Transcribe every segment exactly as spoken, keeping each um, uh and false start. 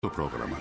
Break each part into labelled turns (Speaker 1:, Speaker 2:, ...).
Speaker 1: Το πρόγραμμα.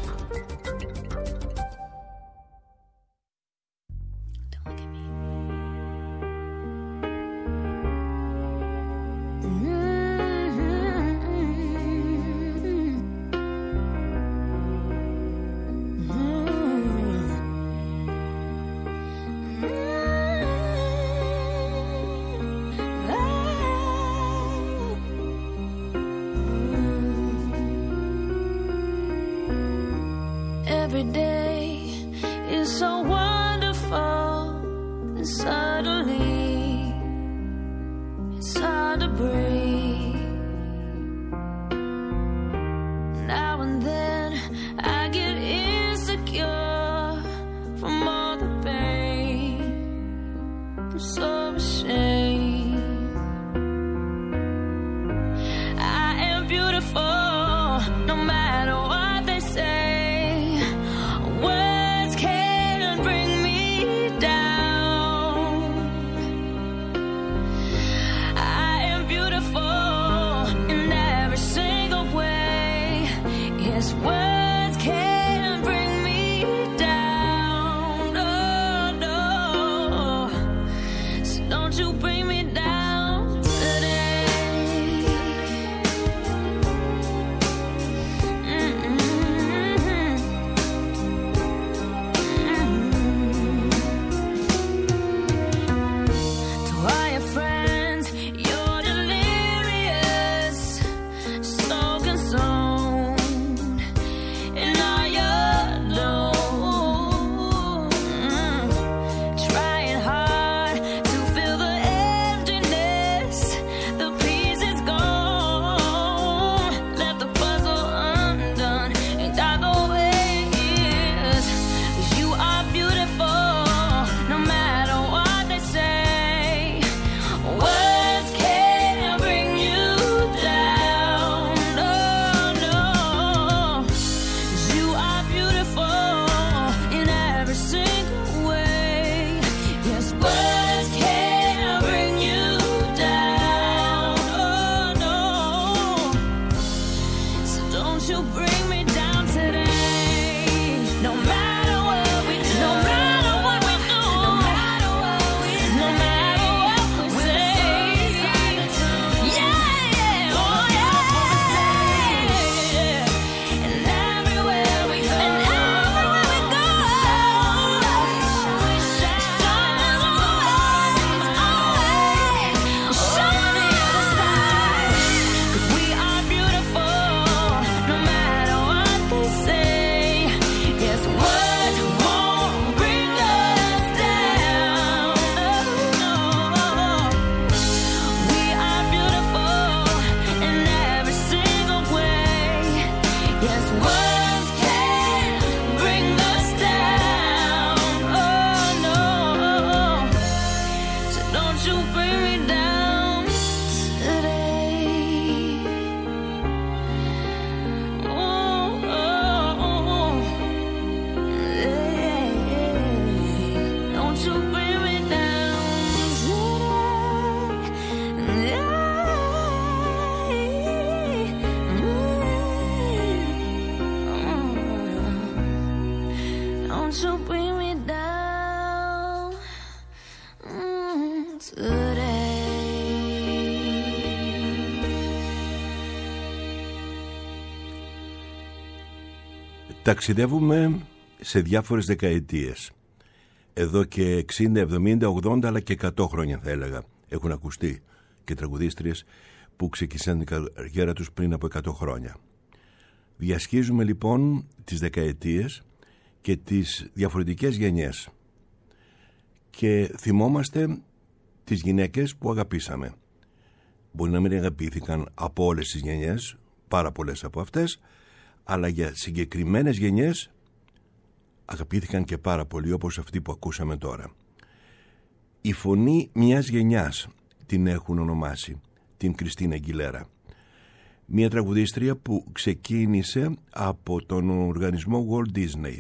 Speaker 2: Every day is so wonderful, and suddenly it's hard to breathe. Now and then I get insecure from all the pain. I'm so ashamed. I am beautiful, no matter what they say.
Speaker 3: Ταξιδεύουμε σε διάφορες δεκαετίες. Εδώ και εξήντα, εβδομήντα, ογδόντα αλλά και εκατό χρόνια θα έλεγα έχουν ακουστεί και τραγουδίστριες που ξεκίνησαν την καριέρα τους πριν από εκατό χρόνια. Διασχίζουμε λοιπόν τις δεκαετίες και τις διαφορετικές γενιές και θυμόμαστε τις γυναίκες που αγαπήσαμε. Μπορεί να μην αγαπήθηκαν από όλες τις γενιές, πάρα πολλές από αυτές, αλλά για συγκεκριμένες γενιές αγαπήθηκαν και πάρα πολύ, όπως αυτή που ακούσαμε τώρα. Η φωνή μιας γενιάς την έχουν ονομάσει, την Κριστίνα Αγγιλέρα. Μια τραγουδίστρια που ξεκίνησε από τον οργανισμό Walt Disney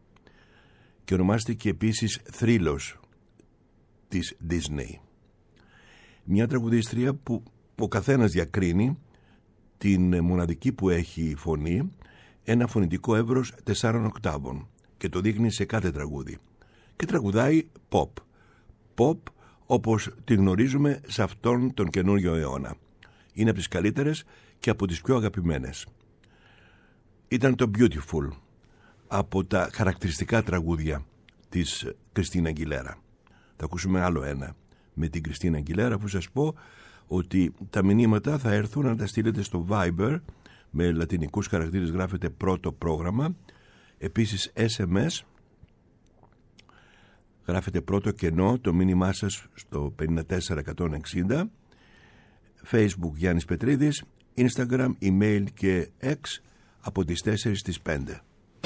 Speaker 3: και ονομάστηκε επίσης θρύλος της Disney. Μια τραγουδίστρια που ο καθένας διακρίνει την μοναδική που έχει φωνή ένα φωνητικό εύρος τεσσάρων οκτάβων και το δείχνει σε κάθε τραγούδι. Και τραγουδάει pop. Pop όπως τη γνωρίζουμε σε αυτόν τον καινούριο αιώνα. Είναι από τις καλύτερες και από τις πιο αγαπημένες. Ήταν το Beautiful, από τα χαρακτηριστικά τραγούδια της Κριστίνα Αγγιλέρα. Θα ακούσουμε άλλο ένα με την Κριστίνα Αγγιλέρα, που σας πω ότι τα μηνύματα θα έρθουν να τα στείλετε στο Viber, με λατινικούς χαρακτήρες γράφετε πρώτο πρόγραμμα, επίσης ες εμ ες γράφετε πρώτο κενό το μήνυμά σας στο πενήντα τέσσερα εκατόν εξήντα, Facebook Γιάννης Πετρίδης, Instagram, email και X από τις τέσσερις στις πέντε.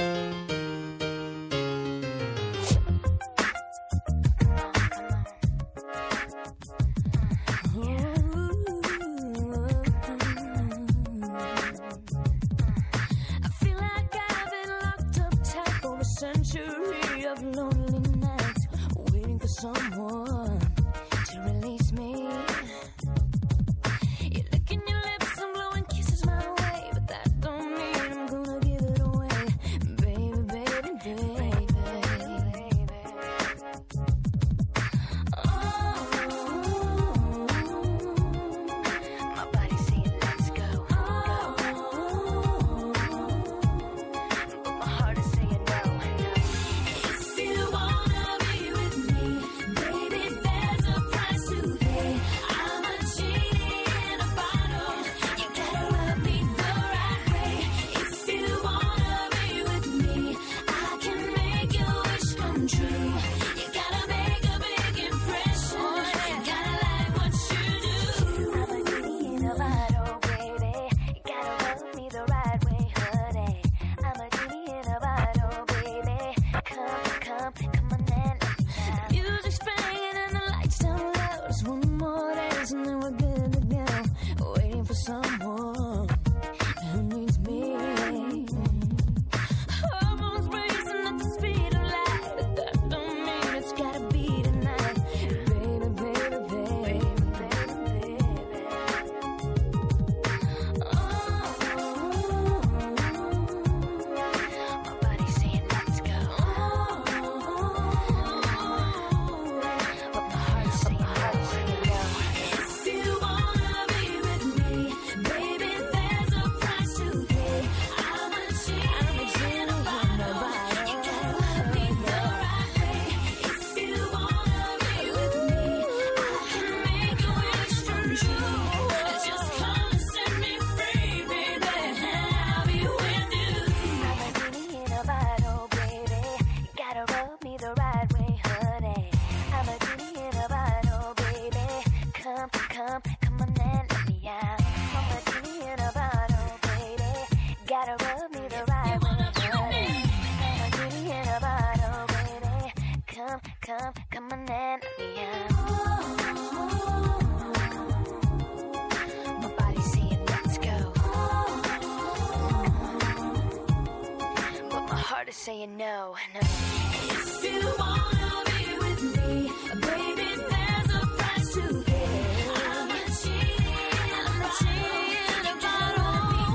Speaker 2: Saying no, no. If you wanna be with me, baby, there's a price to pay. I'm not cheating, I'm not cheating about all.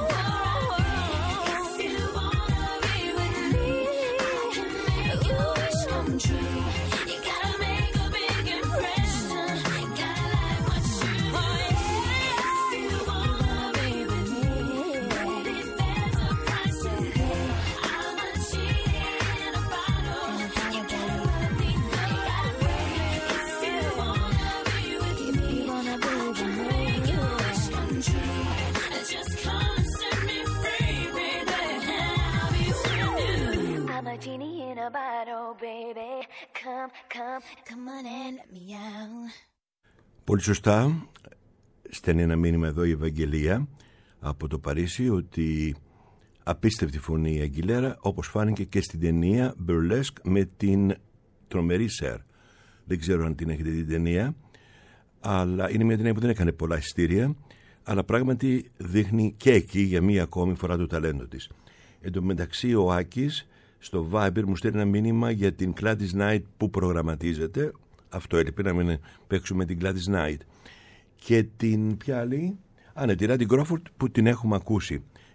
Speaker 2: If you wanna be with me, I can make your wish come true. You gotta make a big impression. Gotta like what you do. If you wanna be with me, baby, there's a price to pay. I'm not cheating about all. You gotta let me know right away. If you wanna be with me, gotta make your wish come true. Just come and set me free, baby. I'll be with you. I'm a genie in a bottle, baby. Come, come, come on and let me out.
Speaker 3: Πολύ σωστά στέλνει ένα μήνυμα εδώ η Ευαγγελία από το Παρίσι ότι απίστευτη φωνή η Αγγιλέρα, όπως φάνηκε και στην ταινία Burlesque με την τρομερή Σερ. Δεν ξέρω αν την έχετε δει την ταινία, αλλά είναι μια ταινία που δεν έκανε πολλά εισιτήρια, αλλά πράγματι δείχνει και εκεί για μία ακόμη φορά το ταλέντο της. Εν τω μεταξύ ο Άκης στο Viber μου στέλνει ένα μήνυμα για την Gladys Knight που προγραμματίζεται. Αυτό έλειπε, να μην παίξουμε την Gladys Knight. Και την ποια άλλη? Α, ναι, τη Randy Crawford που την έχουμε ακούσει.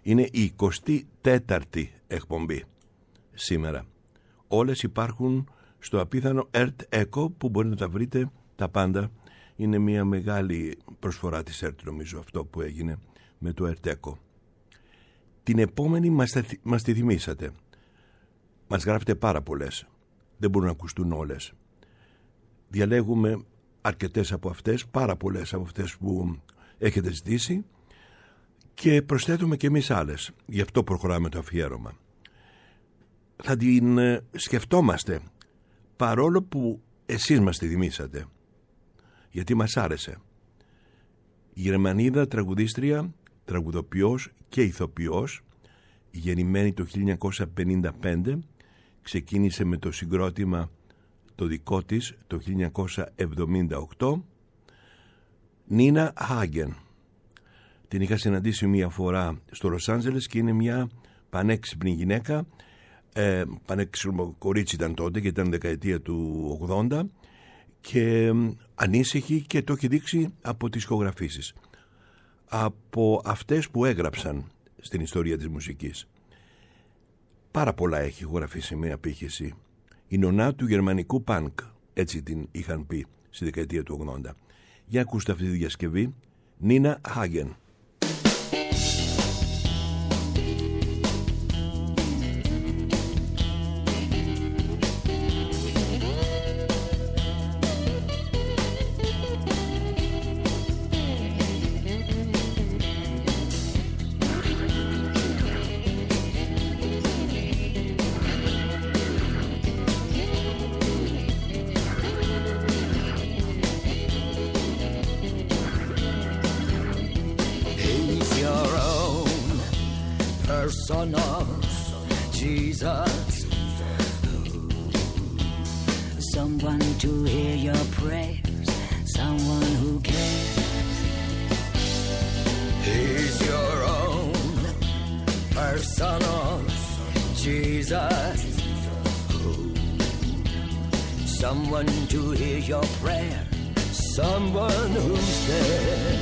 Speaker 3: Είναι η εικοστή τέταρτη εκπομπή σήμερα. Όλες υπάρχουν στο απίθανο Earth Echo, που μπορεί να τα βρείτε τα πάντα. Είναι μια μεγάλη προσφορά της Earth, νομίζω, αυτό που έγινε με το Earth Echo. Την επόμενη μας, μας τη θυμήσατε. Μας γράφετε πάρα πολλές. Δεν μπορούν να ακουστούν όλες. Διαλέγουμε αρκετές από αυτές, πάρα πολλές από αυτές που έχετε ζητήσει, και προσθέτουμε και εμείς άλλες. Γι' αυτό προχωράμε το αφιέρωμα. Θα την σκεφτόμαστε, παρόλο που εσείς μας τη θυμήσατε, γιατί μας άρεσε. Η Γερμανίδα τραγουδίστρια, τραγουδοποιός και ηθοποιός, γεννημένη το χίλια εννιακόσια πενήντα πέντε, ξεκίνησε με το συγκρότημα το δικό της το χίλια εννιακόσια εβδομήντα οκτώ, Νίνα Χάγεν. Την είχα συναντήσει μία φορά στο Λος Άντζελες και είναι μια πανέξυπνη γυναίκα, ε, πανέξυπνο κορίτσι ήταν τότε και ήταν δεκαετία του ογδόντα, και ανήσυχη, και το έχει δείξει από τις ηχογραφήσεις, από αυτές που έγραψαν στην ιστορία της μουσικής. Πάρα πολλά έχει ηχογραφήσει με απήχηση. Η νονά του γερμανικού πανκ, έτσι την είχαν πει στη δεκαετία του ογδόντα. Για ακούστε αυτή τη διασκευή, Νίνα Χάγεν.
Speaker 1: Son of Jesus, someone to hear your prayers, someone who cares. He's your own person of Jesus, someone to hear your prayer, someone who's there.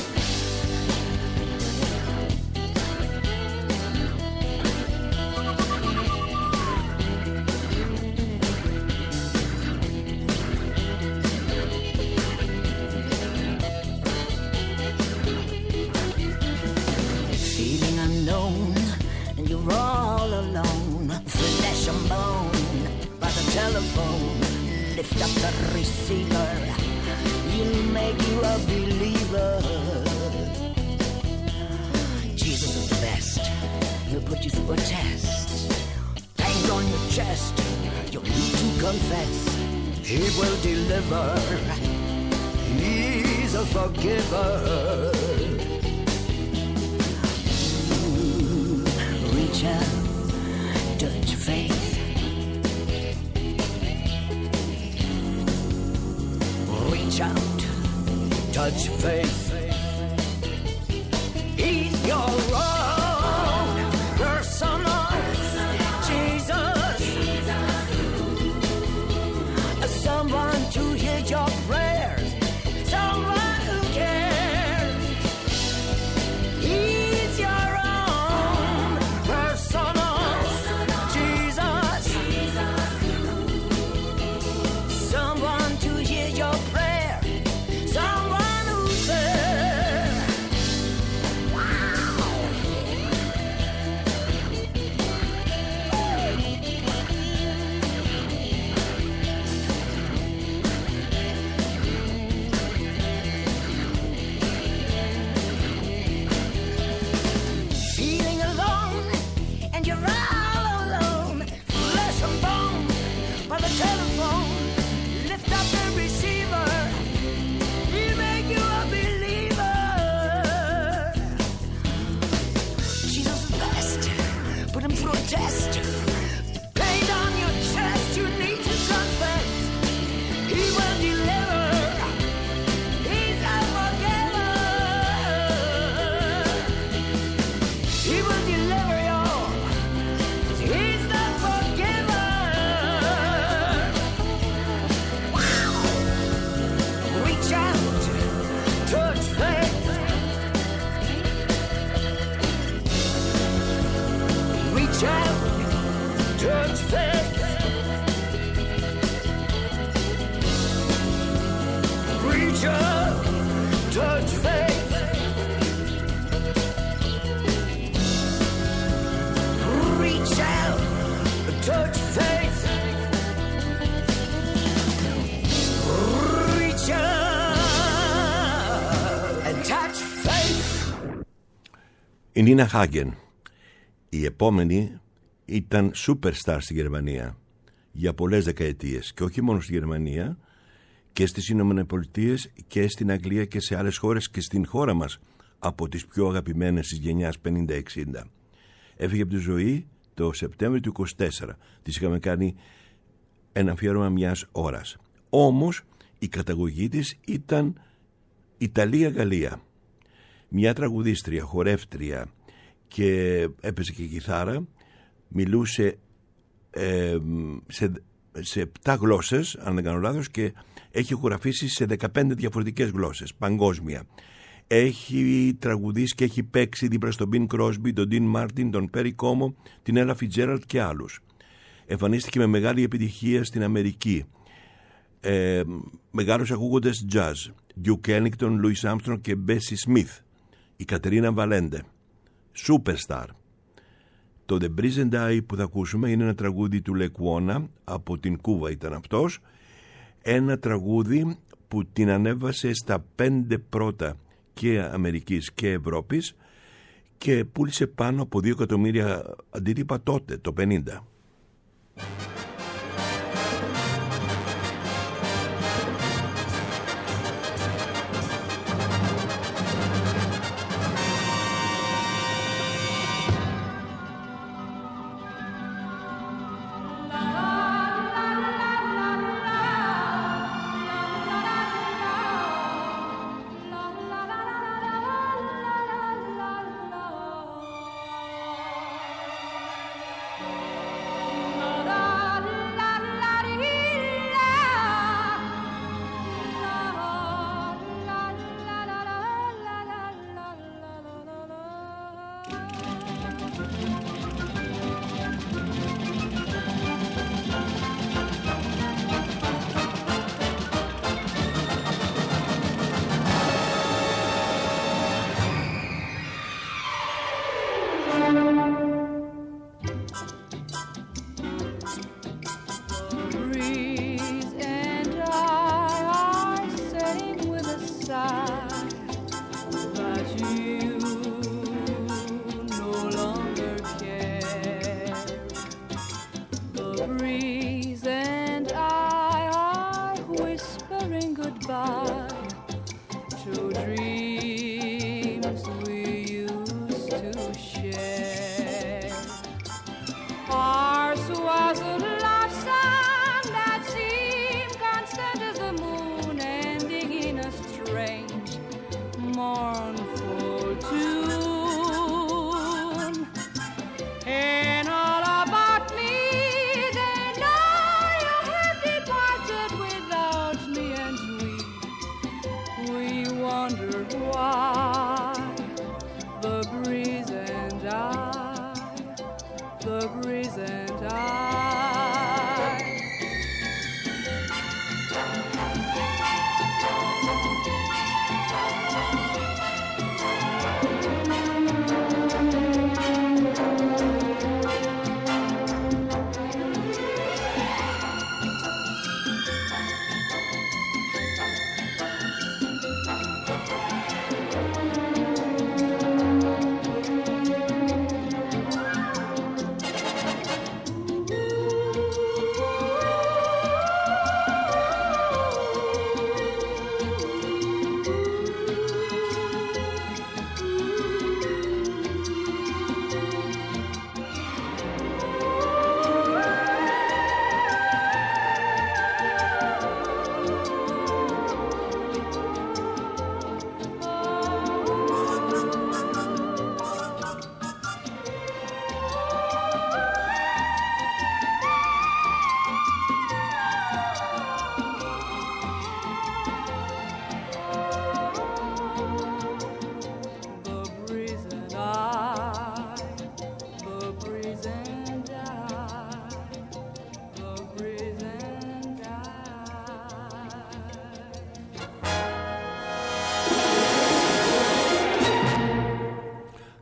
Speaker 1: He's a forgiver. Ooh, reach out, touch faith. Reach out, touch faith. He's your own person of Jesus. Someone to hear your prayers, someone who cares. He's your own person of Jesus. Someone to hear your prayer, someone who's there. Wow. Test. Pain on your chest, you need to confess. He will deliver. He's a forgiver. He will deliver you. He's the forgiver. Wow. Reach out, touch faith. touch faith. Reach up, touch faith. Reach out, touch faith. Reach out and touch faith.
Speaker 3: Η Νίνα Χάγκεν. Η επόμενη ήταν superstar στη Γερμανία για πολλές δεκαετίες και όχι μόνο στη Γερμανία και στις Ηνωμένες Πολιτείες και στην Αγγλία και σε άλλες χώρες και στην χώρα μας από τις πιο αγαπημένες της γενιάς πενήντα εξήντα. Έφυγε από τη ζωή το Σεπτέμβριο του είκοσι τέσσερα. Της είχαμε κάνει ένα αφιέρωμα μιας ώρας. Όμως η καταγωγή της ήταν Ιταλία-Γαλλία. Μια τραγουδίστρια, χορεύτρια και έπαιζε και κιθάρα, μιλούσε ε, σε, σε επτά γλώσσες, αν δεν κάνω λάθος, και έχει χορafήσει σε δεκαπέντε διαφορετικές γλώσσες, παγκόσμια. Έχει τραγουδήσει και έχει παίξει δίπλα στον Μπιν Κρόσμπι, τον Ντίν Μάρτιν, τον Πέρι Κόμο, την Έλα Φιτζέραλντ και άλλους. Εμφανίστηκε με μεγάλη επιτυχία στην Αμερική. Ε, μεγάλους ακούγοντες jazz, Duke Ellington, Louis Armstrong και Bessie Smith. Η Κατερίνα Βαλέντε, superstar. Το The Breeze and I που θα ακούσουμε είναι ένα τραγούδι του Λεκουόνα, από την Κούβα ήταν αυτός, ένα τραγούδι που την ανέβασε στα πέντε πρώτα και Αμερικής και Ευρώπης και πούλησε πάνω από δύο εκατομμύρια αντίτυπα τότε, το πενήντα.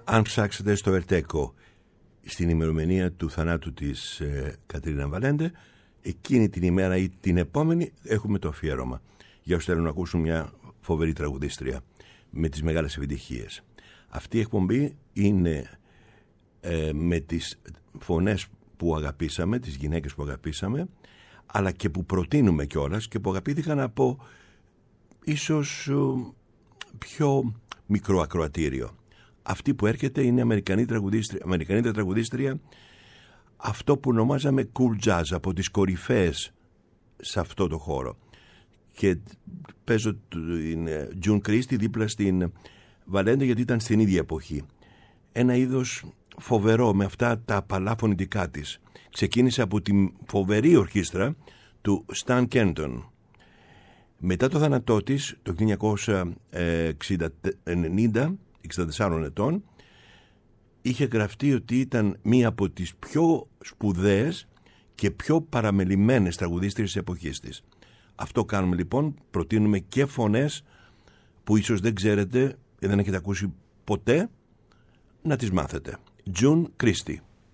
Speaker 3: Αν ψάξετε στο Ερτέκο στην ημερομηνία του θανάτου της ε, Κατρίνα Βαλέντε, εκείνη την ημέρα ή την επόμενη έχουμε το αφιέρωμα για όσους θέλουν να ακούσουν μια φοβερή τραγουδίστρια με τις μεγάλες επιτυχίες. Αυτή η εκπομπή είναι ε, με τις φωνές που αγαπήσαμε, τις γυναίκες που αγαπήσαμε, αλλά και που προτείνουμε κιόλας και που αγαπήθηκαν από ίσως ε, πιο μικρό ακροατήριο. Αυτή που έρχεται είναι Αμερικανή τραγουδίστρια, Αμερικανή τραγουδίστρια, αυτό που ονομάζαμε cool jazz, από τις κορυφαίες σε αυτό το χώρο. Και παίζω την June Christy δίπλα στην Βαλέντε, γιατί ήταν στην ίδια εποχή. Ένα είδος φοβερό με αυτά τα απαλά φωνητικά της. Ξεκίνησε από τη φοβερή ορχήστρα του Stan Kenton. Μετά το θάνατό της, το χίλια εννιακόσια ενενήντα, εξήντα τεσσάρων ετών, είχε γραφτεί ότι ήταν μία από τις πιο σπουδαίες και πιο παραμελημένες τραγουδίστριες της εποχής της. Αυτό κάνουμε λοιπόν, προτείνουμε και φωνές που ίσως δεν ξέρετε, δεν έχετε ακούσει ποτέ, να τις μάθετε. June Christy.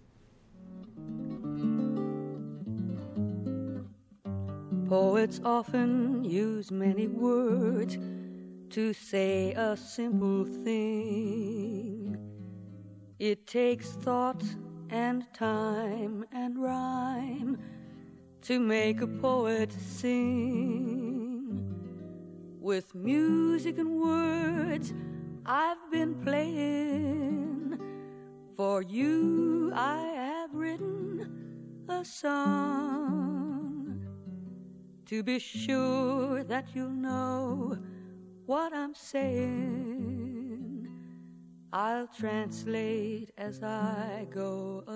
Speaker 4: Poets often use many words to say a simple thing. It takes thought and time and rhyme to make a poet sing. With music and words I've been playing. For you I have written a song. To be sure that you'll know what I'm saying, I'll translate as I go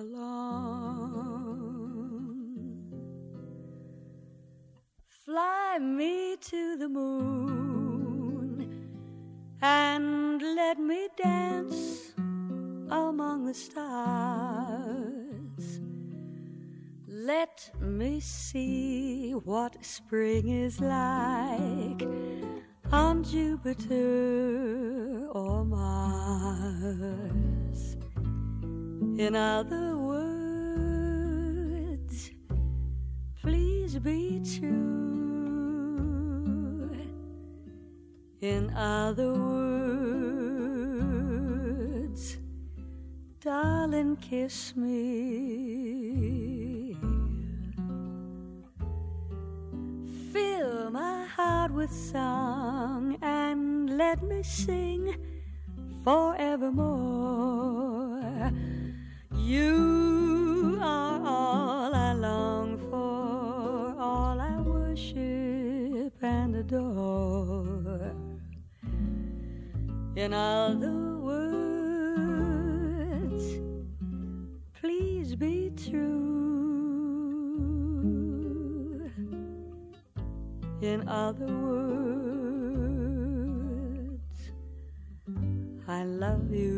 Speaker 4: along. Fly me to the moon and let me dance among the stars. Let me see what spring is like on Jupiter or Mars. In other words, please be true. In other words, darling, kiss me. Fill my heart with song and let me sing forevermore. You are all I long for, all I worship and adore. In other words, please be true. In other words, I love you.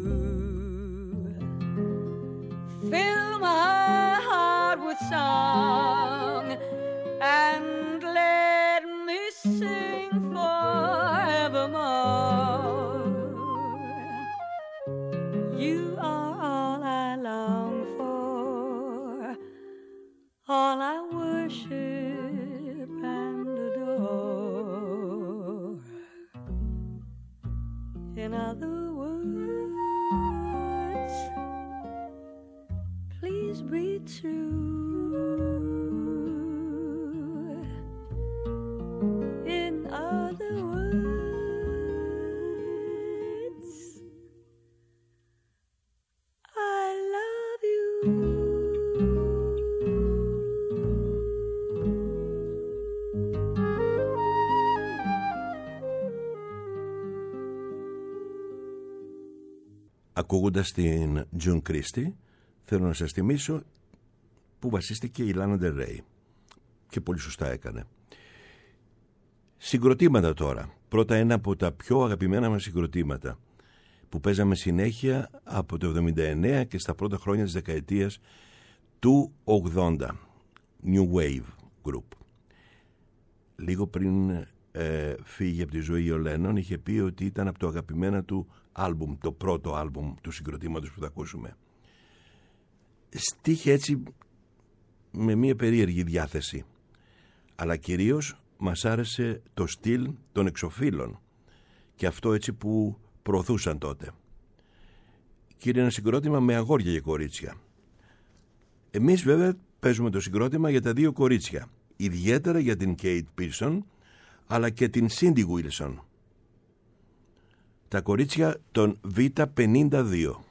Speaker 4: Fill my heart with song and let me sing forevermore. You are all I long for, all I worship and adore. In other words, please be true. In other words, I love you.
Speaker 3: Ακούγοντας την June Christy, θέλω να σας θυμίσω που βασίστηκε η Lana Del Rey και πολύ σωστά έκανε. Συγκροτήματα τώρα. Πρώτα ένα από τα πιο αγαπημένα μας συγκροτήματα που παίζαμε συνέχεια από το εβδομήντα εννέα και στα πρώτα χρόνια της δεκαετίας του ογδόντα. New Wave Group. Λίγο πριν ε, φύγει από τη ζωή ο Λένον, είχε πει ότι ήταν από το αγαπημένα του άλμπουμ, το πρώτο άλμπουμ του συγκροτήματος που θα ακούσουμε. Στίχε έτσι με μια περίεργη διάθεση, αλλά κυρίως μας άρεσε το στυλ των εξωφύλων και αυτό έτσι που προωθούσαν τότε. Και είναι ένα συγκρότημα με αγόρια και κορίτσια. Εμείς βέβαια παίζουμε το συγκρότημα για τα δύο κορίτσια, ιδιαίτερα για την Kate Pearson αλλά και την Cindy Wilson, τα κορίτσια των Β πενήντα δύο.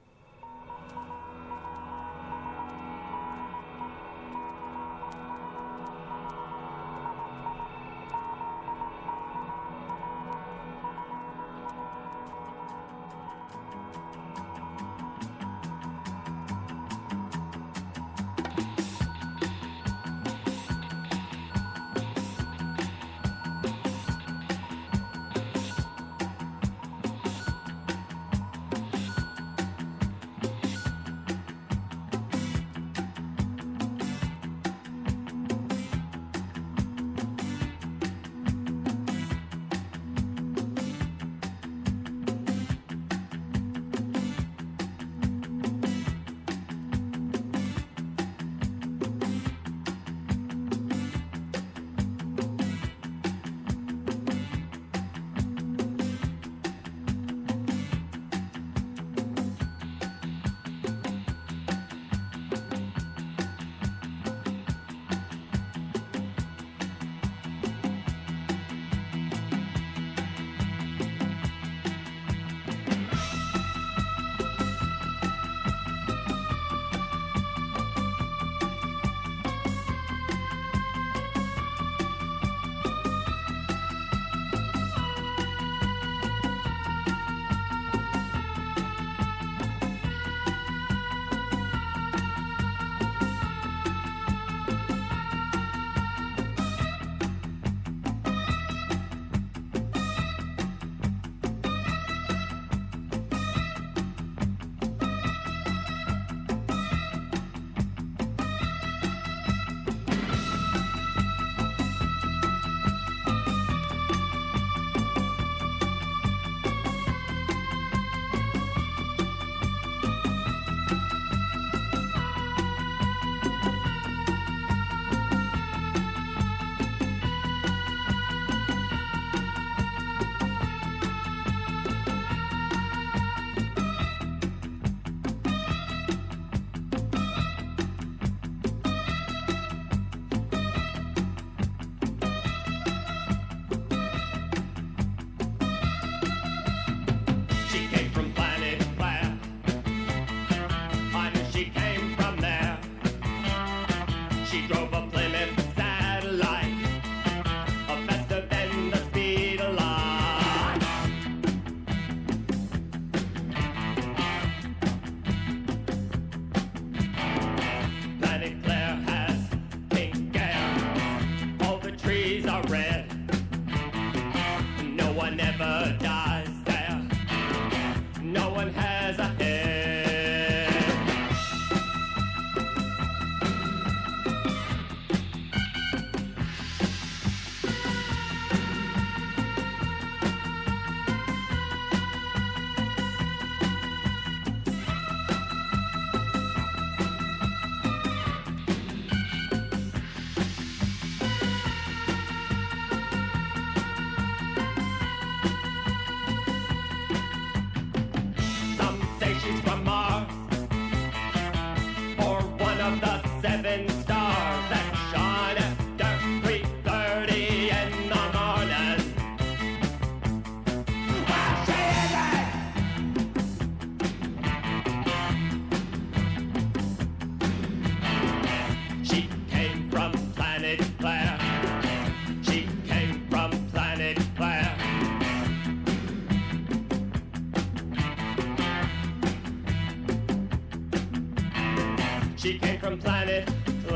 Speaker 5: She came from planet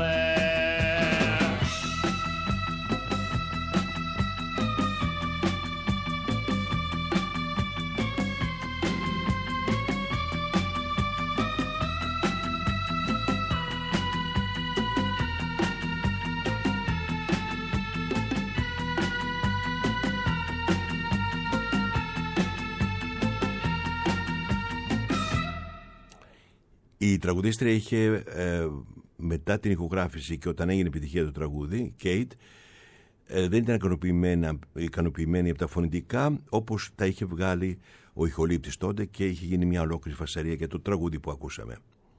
Speaker 5: Claire.
Speaker 3: Η τραγουδίστρια είχε ε, μετά την ηχογράφηση και όταν έγινε επιτυχία το τραγούδι, Κέιτ, ε, δεν ήταν ικανοποιημένη, ικανοποιημένη από τα φωνητικά όπως τα είχε βγάλει ο ηχολήπτης τότε και είχε γίνει μια ολόκληρη φασαρία για το τραγούδι που ακούσαμε.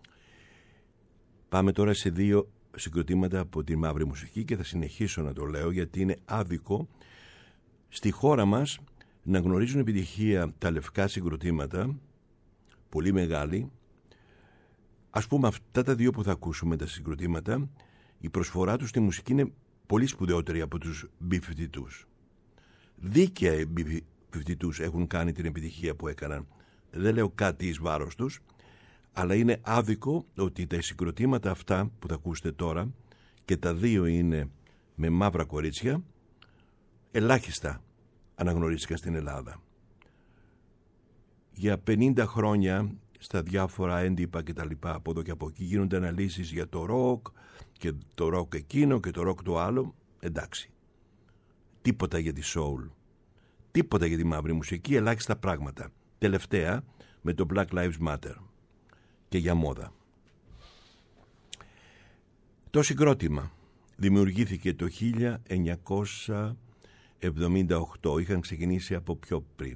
Speaker 3: Πάμε τώρα σε δύο συγκροτήματα από τη μαύρη μουσική και θα συνεχίσω να το λέω γιατί είναι άδικο στη χώρα μας να γνωρίζουν επιτυχία τα λευκά συγκροτήματα, πολύ μεγάλη. Ας πούμε αυτά τα δύο που θα ακούσουμε, τα συγκροτήματα, η προσφορά τους στη μουσική είναι πολύ σπουδαιότερη από τους μπι φιφτί τού. Δίκαια οι μπι φιφτί τού έχουν κάνει την επιτυχία που έκαναν. Δεν λέω κάτι εις βάρος τους, αλλά είναι άδικο ότι τα συγκροτήματα αυτά που θα ακούσετε τώρα, και τα δύο είναι με μαύρα κορίτσια, ελάχιστα αναγνωρίστηκαν στην Ελλάδα. Για πενήντα χρόνια στα διάφορα έντυπα και τα λοιπά από εδώ και από εκεί γίνονται αναλύσεις για το ροκ και το ροκ εκείνο και το ροκ το άλλο. Εντάξει, τίποτα για τη soul, τίποτα για τη μαύρη μουσική, ελάχιστα πράγματα. Τελευταία με το Black Lives Matter και για μόδα. Το συγκρότημα δημιουργήθηκε το χίλια εννιακόσια εβδομήντα οκτώ, είχαν ξεκινήσει από πιο πριν.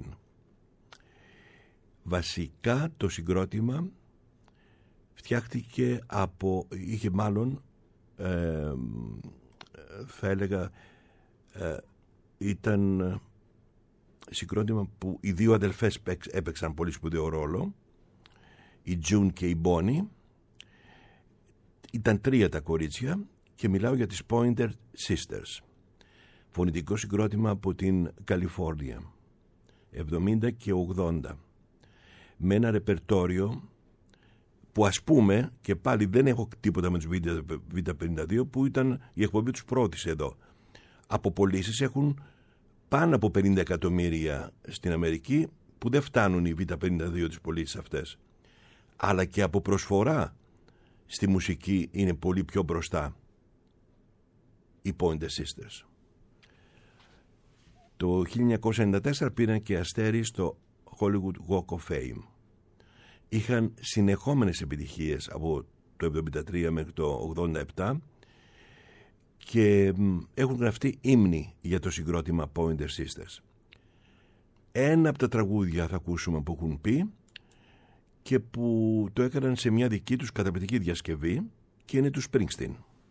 Speaker 3: Βασικά το συγκρότημα φτιάχτηκε από, είχε μάλλον ε, θα έλεγα ε, ήταν συγκρότημα που οι δύο αδελφές έπαιξαν πολύ σπουδαίο ρόλο, η June και η Bonnie. Ήταν τρία τα κορίτσια και μιλάω για τις Pointer Sisters, φωνητικό συγκρότημα από την Καλιφόρνια εβδομήντα και ογδόντα, με ένα ρεπερτόριο που ας πούμε, και πάλι δεν έχω τίποτα με τους βι πενήντα δύο, που ήταν η εκπομπή τους πρώτης εδώ. Από πωλήσεις έχουν πάνω από πενήντα εκατομμύρια στην Αμερική, που δεν φτάνουν οι βι πενήντα δύο τις πωλήσεις αυτές. Αλλά και από προσφορά στη μουσική είναι πολύ πιο μπροστά οι Pointer Sisters. Το χίλια εννιακόσια ενενήντα τέσσερα πήραν και αστέρι στο Hollywood Walk of Fame. Είχαν συνεχόμενες επιτυχίες από το εβδομήντα τρία μέχρι το ογδόντα επτά και έχουν γραφτεί ύμνοι για το συγκρότημα Pointer Sisters. Ένα από τα τραγούδια θα ακούσουμε που έχουν πει και που το έκαναν σε μια δική τους καταπληκτική διασκευή και είναι του Springsteen.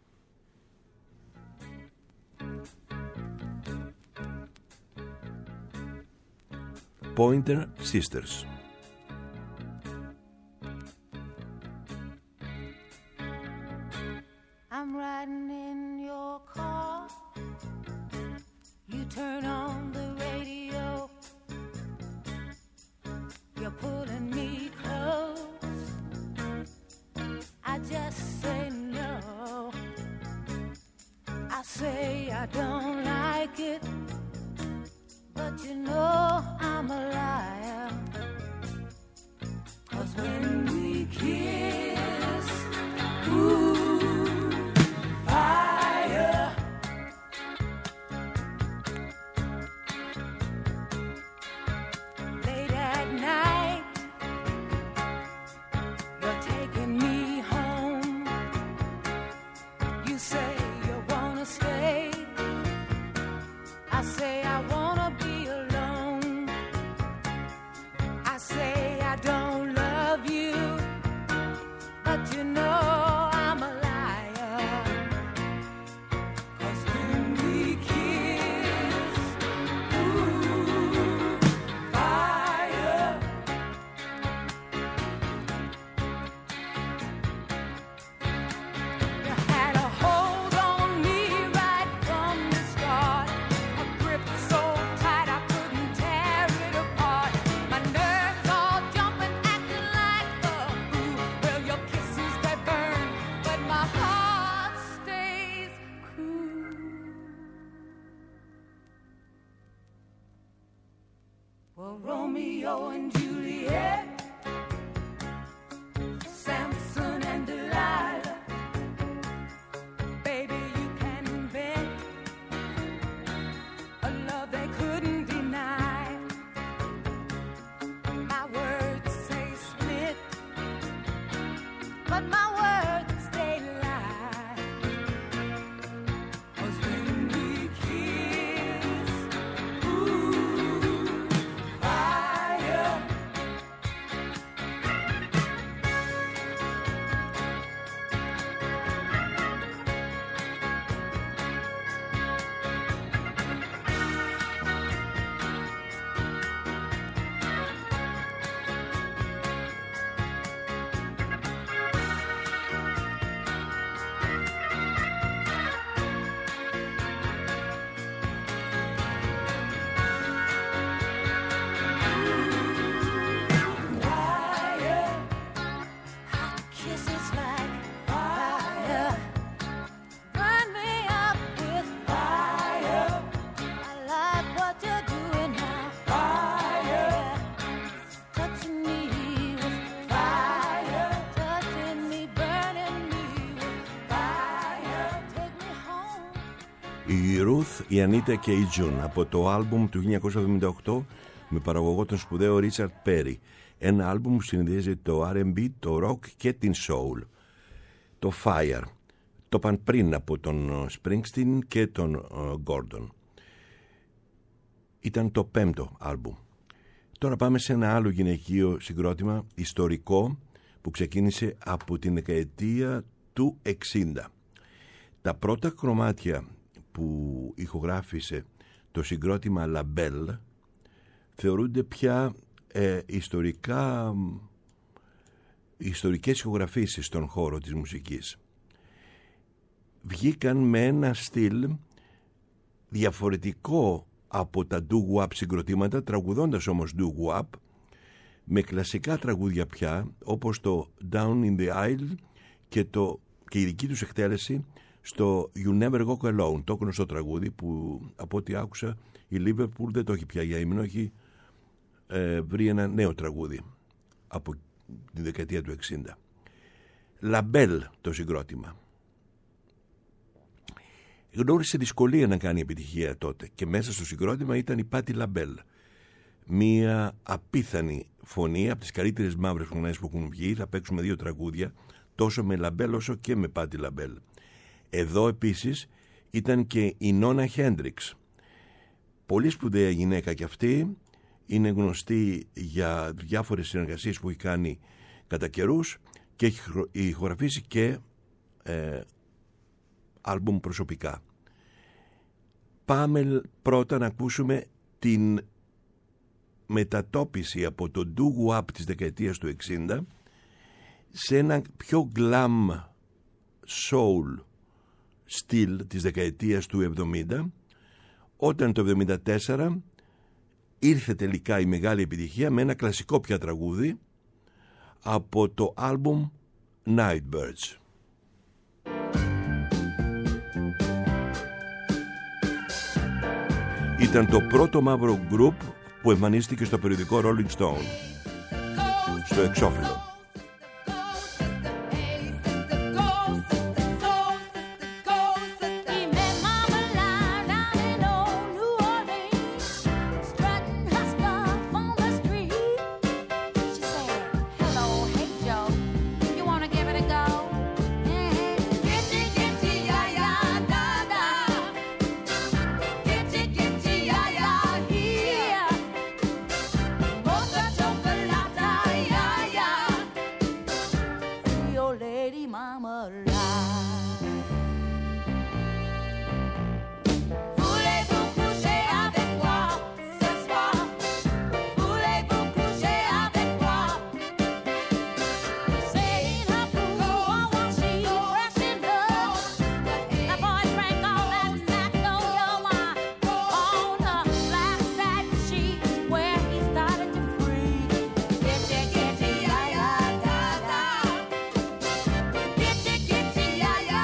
Speaker 3: Pointer Sisters.
Speaker 2: I'm riding in your car. You turn on the radio. You're pulling me close. I just say no. I say I don't like it. But you know I'm a liar. 'Cause when we kiss, ooh, fire. Late at night, you're taking me home. You say you wanna stay. I say I wanna be alone. I say I don't love you, but you know I'm a liar. 'Cause when we kiss, ooh, fire. You had a hold on me right from the start. A grip so tight I couldn't tear it apart. My nerves all jumping, acting like a fool. Well, your kisses they burn, but my heart stays cool. Well, Romeo and Juliet, Samson and Delilah. Baby, you can bet a love they couldn't deny. My words say split,
Speaker 3: Η Ruth, η Anita και η June από το άλμπουμ του χίλια εννιακόσια εβδομήντα οκτώ με παραγωγό τον σπουδαίο Richard Perry. Ένα άλμπουμ που συνδυάζει το αρ εντ μπι, το rock και την soul. Το Fire. Το παν πριν από τον Springsteen και τον Gordon. Ήταν το πέμπτο άλμπουμ. Τώρα πάμε σε ένα άλλο γυναικείο συγκρότημα ιστορικό που ξεκίνησε από την δεκαετία του εξήντα. Τα πρώτα κομμάτια που ηχογράφησε το συγκρότημα La Belle θεωρούνται πια ε, ιστορικά, ιστορικές ηχογραφήσεις στον χώρο της μουσικής. Βγήκαν με ένα στυλ διαφορετικό από τα doo-wop συγκροτήματα, τραγουδώντας όμως doo-wop με κλασικά τραγούδια πια, όπως το Down in the Aisle και, το, και η δική τους εκτέλεση στο You Never Walk Alone, το γνωστό τραγούδι που από ό,τι άκουσα η Liverpool δεν το έχει πια για ύμνο, έχει ε, βρει ένα νέο τραγούδι από τη δεκαετία του εξήντα. La Belle το συγκρότημα. Γνώρισε δυσκολία να κάνει επιτυχία τότε και μέσα στο συγκρότημα ήταν η Patti LaBelle, μία απίθανη φωνή από τις καλύτερες μαύρες φωνές που έχουν βγει. Θα παίξουμε δύο τραγούδια τόσο με LaBelle όσο και με Patti LaBelle. Εδώ επίσης ήταν και η Νόνα Χέντριξ, πολύ σπουδαία γυναίκα κι αυτή, είναι γνωστή για διάφορες συνεργασίες που έχει κάνει κατά καιρούς και έχει ηχογραφήσει και ε, άλμπουμ προσωπικά. Πάμε πρώτα να ακούσουμε την μετατόπιση από το doo-wop της δεκαετίας του εξήντα σε ένα πιο glam soul στυλ της δεκαετίας του εβδομήντα, όταν το εβδομήντα τέσσερα ήρθε τελικά η μεγάλη επιτυχία με ένα κλασικό πια τραγούδι από το άλμπουμ Nightbirds. Ήταν το πρώτο μαύρο γκρουπ που εμφανίστηκε στο περιοδικό Rolling Stone, στο εξώφυλλο.
Speaker 2: Yeah, yeah.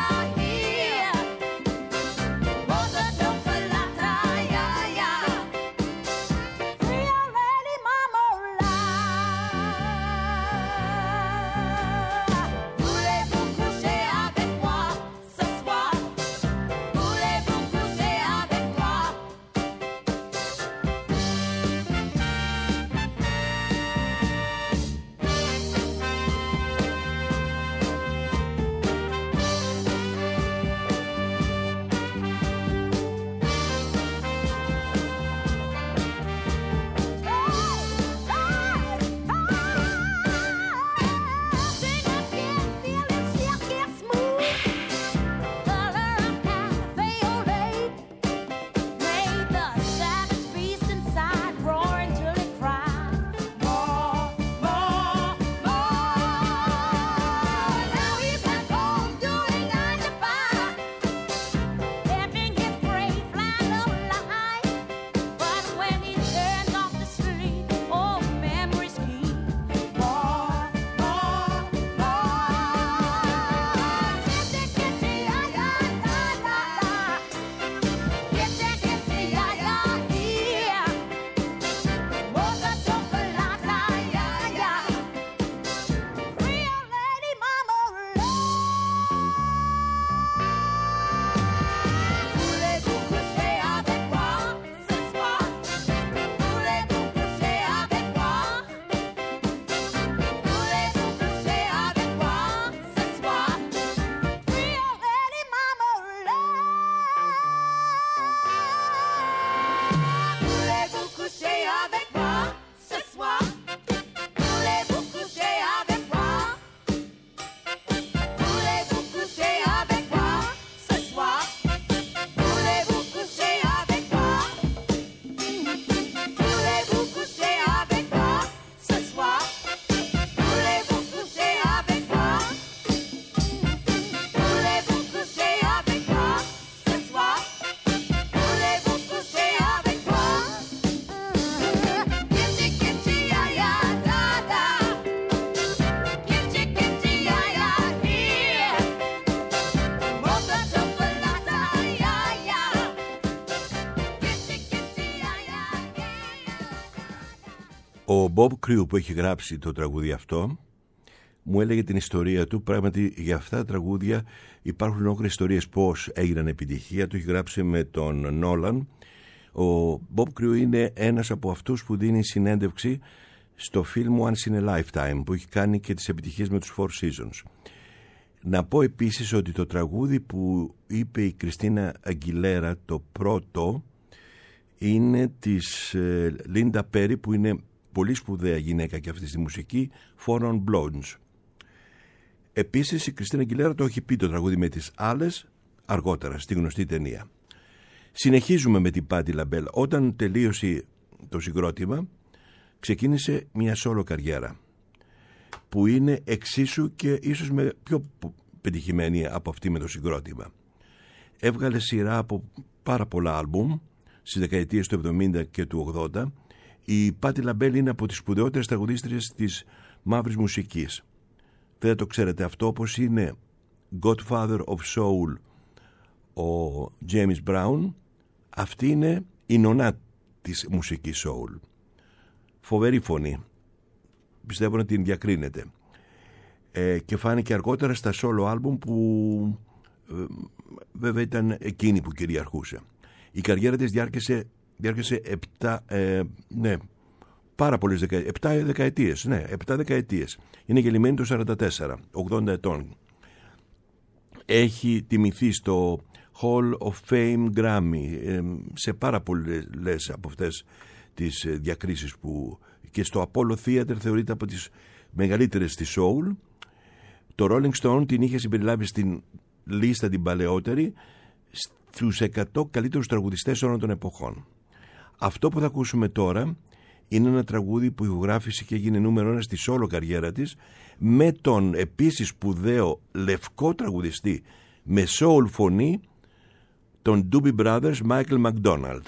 Speaker 3: Ο Bob Crew που έχει γράψει το τραγούδι αυτό μου έλεγε την ιστορία του. Πράγματι για αυτά τα τραγούδια υπάρχουν όλες ιστορίες πώς έγιναν επιτυχία. Το έχει γράψει με τον Νόλαν. Ο Bob Crew είναι ένας από αυτούς που δίνει συνέντευξη στο φιλμ Once in a Lifetime, που έχει κάνει και τις επιτυχίες με τους Four Seasons. Να πω επίσης ότι το τραγούδι που είπε η Κριστίνα Αγγιλέρα, το πρώτο, είναι της Λίντα Πέρι, που είναι πολύ σπουδαία γυναίκα και αυτή στη μουσική, Four on Blondes. Επίσης η Κριστίνα Αγγιλέρα το έχει πει το τραγούδι με τις άλλες αργότερα στη γνωστή ταινία. Συνεχίζουμε με την Πάτι Λαμπέλ. Όταν τελείωσε το συγκρότημα ξεκίνησε μια solo καριέρα που είναι εξίσου και ίσως με πιο πετυχημένη από αυτή με το συγκρότημα. Έβγαλε σειρά από πάρα πολλά άλμπουμ στις δεκαετίες του εβδομήντα και του ογδόντα. Η Πάτι Λαμπέλ είναι από τις σπουδαιότερες τραγουδίστριες της μαύρης μουσικής. Δεν το ξέρετε αυτό, όπως είναι Godfather of Soul ο James Brown. Αυτή είναι η νονά της μουσικής soul. Φοβερή φωνή. Πιστεύω να την διακρίνεται. Ε, και φάνηκε αργότερα στα solo album που ε, βέβαια ήταν εκείνη που κυριαρχούσε. Η καριέρα της διάρκεσε, διάρκεσε επτά, ε, ναι, πάρα πολλές δεκαετίες, επτά δεκαετίες, ναι, επτά δεκαετίες. Είναι γεννημένη το σαράντα τέσσερα, ογδόντα ετών. Έχει τιμηθεί στο Hall of Fame Grammy, ε, σε πάρα πολλές από αυτές τις διακρίσεις που, και στο Apollo Theater θεωρείται από τις μεγαλύτερες της soul. Το Rolling Stone την είχε συμπεριλάβει στην λίστα την παλαιότερη στους εκατό καλύτερους τραγουδιστές όλων των εποχών. Αυτό που θα ακούσουμε τώρα είναι ένα τραγούδι που ηχογράφησε και έγινε νούμερο ένα στη solo καριέρα της με τον επίσης σπουδαίο λευκό τραγουδιστή με soul φωνή, τον Doobie Brothers, Michael McDonald.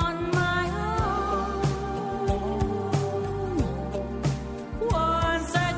Speaker 2: Once I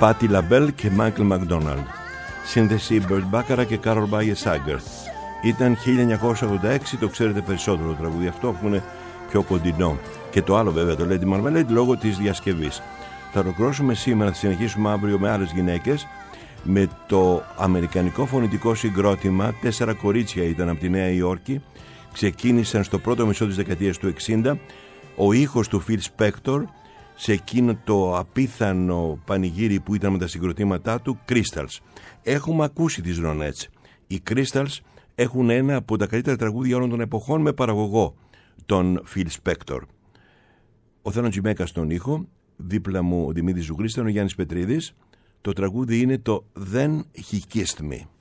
Speaker 3: Πάτι Λαμπέλ και Μάικλ Μακδόναλντ. Σύνθεση Μπερτ Μπάκαρα και Κάρολ Μπάγε Σάγκερ. Ήταν χίλια εννιακόσια ογδόντα έξι, το ξέρετε περισσότερο το τραγούδι αυτό που είναι πιο κοντινό. Και το άλλο βέβαια το Lady Marmalade λόγω της διασκευής. Θα ολοκληρώσουμε σήμερα, θα συνεχίσουμε αύριο με άλλες γυναίκες, με το αμερικανικό φωνητικό συγκρότημα. Τέσσερα κορίτσια ήταν από τη Νέα Υόρκη, ξεκίνησαν στο πρώτο μισό της δεκαετίας του εξήντα. Ο ήχος του Phil Spector σε εκείνο το απίθανο πανηγύρι που ήταν με τα συγκροτήματά του, Crystals. Έχουμε ακούσει τις Ronettes. Οι Crystals έχουν ένα από τα καλύτερα τραγούδια όλων των εποχών με παραγωγό τον Phil Spector. Ο Θάνο Τζιμέκα στον ήχο, δίπλα μου ο Δημήτρης Ζουγρής, ο Γιάννης Πετρίδης. Το τραγούδι είναι το Then He Kissed Me.